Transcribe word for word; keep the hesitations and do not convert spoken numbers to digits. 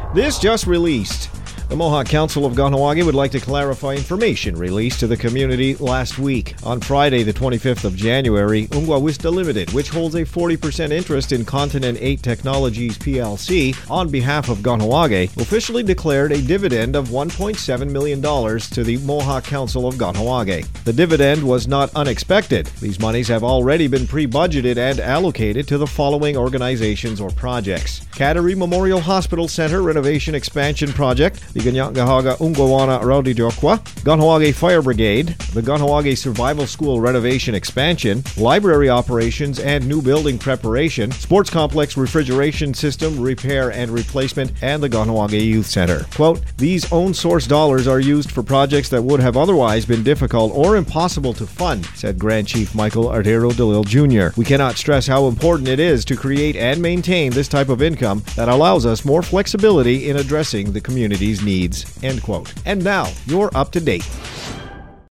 This just released. The Mohawk Council of Kahnawake would like to clarify information released to the community last week. On Friday, the twenty-fifth of January, Ungwa Wista Limited, which holds a forty percent interest in Continent eight Technologies P L C on behalf of Kahnawake, officially declared a dividend of one point seven million dollars to the Mohawk Council of Kahnawake. The dividend was not unexpected. These monies have already been pre-budgeted and allocated to the following organizations or projects: Kateri Memorial Hospital Center Renovation Expansion Project, the Ganyagahaga Ungwawana Rowdy Jokwa, Kahnawake Fire Brigade, the Kahnawake Survival School Renovation Expansion, Library Operations and New Building Preparation, Sports Complex Refrigeration System Repair and Replacement, and the Kahnawake Youth Center. Quote, "These own source dollars are used for projects that would have otherwise been difficult or impossible to fund," said Grand Chief Michael Ardero DeLille Junior "We cannot stress how important it is to create and maintain this type of income that allows us more flexibility in addressing the community's needs." End quote. And now, you're up to date.